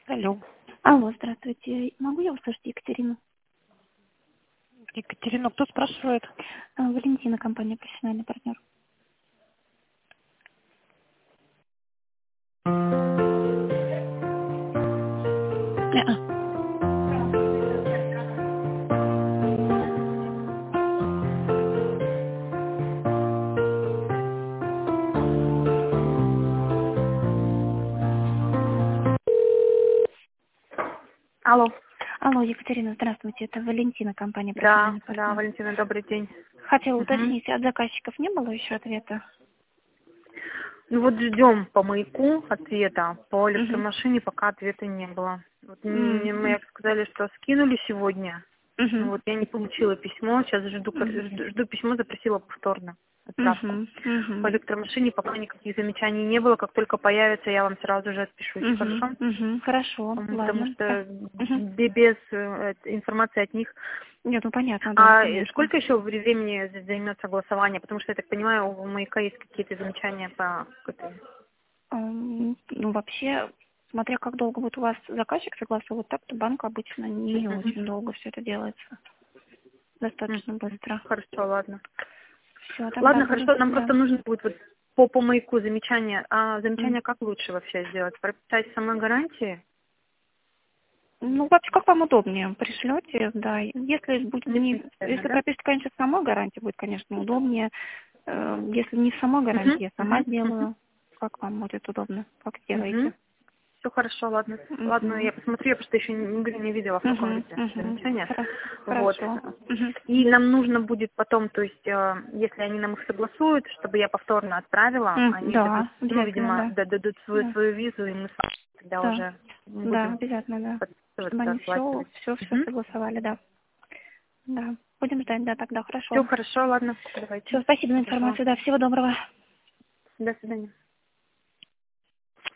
Алло, Алло, здравствуйте. Могу я услышать Екатерину? Екатерина, кто спрашивает? Валентина, компания «Профессиональный партнер». Неа. Алло. Алло, Екатерина, здравствуйте. Это Валентина, компания Да, «Профессиональный да, партнер». Валентина, добрый день. Хотела Мгм. уточнить, от заказчиков не было еще ответа? Ну вот ждем по маяку ответа, по Угу. электромашине пока ответа не было. Вот мне сказали, что скинули сегодня. Ну Угу. вот я не получила письмо, сейчас жду письмо, запросила повторно отправку. Угу. По Угу. электромашине пока никаких замечаний не было, как только появится, я вам сразу же отпишусь, Угу. хорошо? Угу. Хорошо, Потому ладно. что Угу. без информации от них. Нет, ну понятно, да, А конечно. сколько еще времени займет согласование? Потому что, я так понимаю, у маяка есть какие-то замечания по этой. Ну, вообще, смотря как долго будет у вас заказчик согласовывать, так-то банк обычно не Мгм. очень долго все это делается. Достаточно быстро. Хорошо, ладно. Все, тогда Ладно, будем, хорошо, нам да. просто нужно будет вот по маяку замечания. А замечания как лучше вообще сделать? Прописать самой гарантии? Ну, вообще, как вам удобнее, пришлете, да. Если будет Не не, принципиально, если да? пропишете, конечно, в самой гарантии, будет, конечно, удобнее. Если не в самой Угу, гарантии, я сама угу, угу, сделаю. Как вам будет удобно, как угу. сделаете. Все хорошо, ладно. Ладно, Угу. я посмотрю, я просто еще не видела, в каком Угу. виде Угу. замечания. Вот. Хорошо. Угу. И нам нужно будет потом, то есть, если они нам их согласуют, чтобы я повторно отправила, они дадут, Да, ну, обязательно, видимо, да. дадут Да, свою визу, и мы тогда да, уже да, будем обязательно, да. Чтобы подписываться, они оплачивать. все согласовали, да. Да. Будем ждать, да, тогда Все хорошо. хорошо, ладно, Все, давайте. спасибо за Хорошо. информацию, да, всего доброго. До свидания.